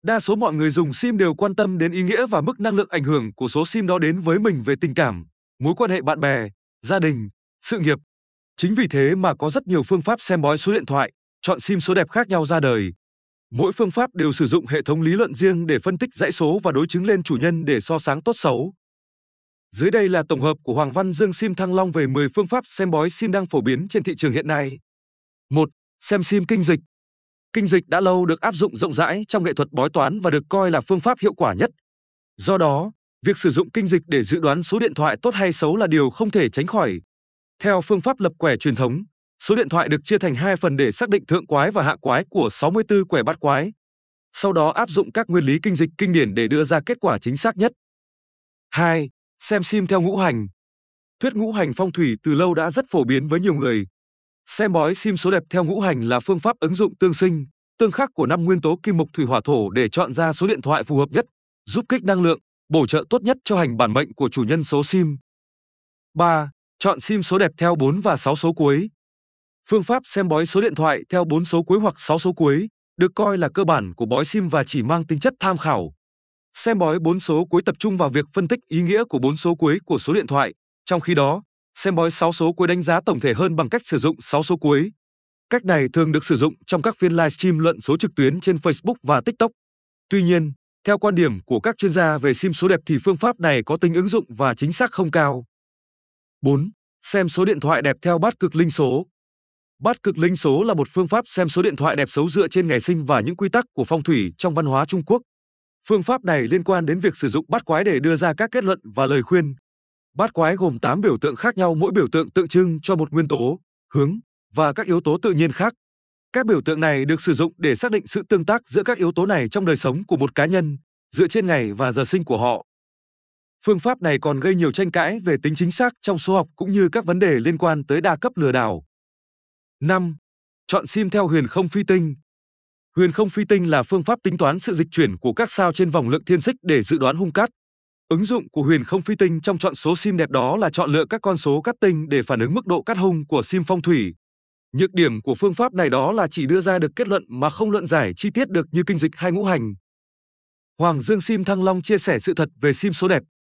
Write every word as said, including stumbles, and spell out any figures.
Đa số mọi người dùng sim đều quan tâm đến ý nghĩa và mức năng lượng ảnh hưởng của số sim đó đến với mình về tình cảm, mối quan hệ bạn bè, gia đình, sự nghiệp. Chính vì thế mà có rất nhiều phương pháp xem bói số điện thoại, chọn sim số đẹp khác nhau ra đời. Mỗi phương pháp đều sử dụng hệ thống lý luận riêng để phân tích dãy số và đối chứng lên chủ nhân để so sánh tốt xấu. Dưới đây là tổng hợp của Hoàng Văn Dương Sim Thăng Long về mười phương pháp xem bói sim đang phổ biến trên thị trường hiện nay. một. Xem sim kinh dịch. Kinh dịch đã lâu được áp dụng rộng rãi trong nghệ thuật bói toán và được coi là phương pháp hiệu quả nhất. Do đó, việc sử dụng kinh dịch để dự đoán số điện thoại tốt hay xấu là điều không thể tránh khỏi. Theo phương pháp lập quẻ truyền thống, số điện thoại được chia thành hai phần để xác định thượng quái và hạ quái của sáu mươi tư quẻ bát quái. Sau đó áp dụng các nguyên lý kinh dịch kinh điển để đưa ra kết quả chính xác nhất. hai. Xem sim theo ngũ hành. Thuyết ngũ hành phong thủy từ lâu đã rất phổ biến với nhiều người. Xem bói sim số đẹp theo ngũ hành là phương pháp ứng dụng tương sinh, tương khắc của năm nguyên tố kim mộc thủy hỏa thổ để chọn ra số điện thoại phù hợp nhất, giúp kích năng lượng, bổ trợ tốt nhất cho hành bản mệnh của chủ nhân số sim. ba. Chọn sim số đẹp theo bốn và sáu số cuối. Phương pháp xem bói số điện thoại theo bốn số cuối hoặc sáu số cuối được coi là cơ bản của bói sim và chỉ mang tính chất tham khảo. Xem bói bốn số cuối tập trung vào việc phân tích ý nghĩa của bốn số cuối của số điện thoại, trong khi đó, xem bói sáu số cuối đánh giá tổng thể hơn bằng cách sử dụng sáu số cuối. Cách này thường được sử dụng trong các phiên livestream luận số trực tuyến trên Facebook và TikTok. Tuy nhiên, theo quan điểm của các chuyên gia về sim số đẹp thì phương pháp này có tính ứng dụng và chính xác không cao. bốn. Xem số điện thoại đẹp theo bát cực linh số. Bát cực linh số là một phương pháp xem số điện thoại đẹp xấu dựa trên ngày sinh và những quy tắc của phong thủy trong văn hóa Trung Quốc. Phương pháp này liên quan đến việc sử dụng bát quái để đưa ra các kết luận và lời khuyên. Bát quái gồm tám biểu tượng khác nhau, mỗi biểu tượng tượng trưng cho một nguyên tố, hướng và các yếu tố tự nhiên khác. Các biểu tượng này được sử dụng để xác định sự tương tác giữa các yếu tố này trong đời sống của một cá nhân, dựa trên ngày và giờ sinh của họ. Phương pháp này còn gây nhiều tranh cãi về tính chính xác trong số học cũng như các vấn đề liên quan tới đa cấp lừa đảo. năm. Chọn sim theo huyền không phi tinh. Huyền không phi tinh là phương pháp tính toán sự dịch chuyển của các sao trên vòng lượng thiên xích để dự đoán hung cát. Ứng dụng của huyền không phi tinh trong chọn số sim đẹp đó là chọn lựa các con số cát tinh để phản ứng mức độ cát hung của sim phong thủy. Nhược điểm của phương pháp này đó là chỉ đưa ra được kết luận mà không luận giải chi tiết được như kinh dịch hay ngũ hành. Hoàng Dương Sim Thăng Long chia sẻ sự thật về sim số đẹp.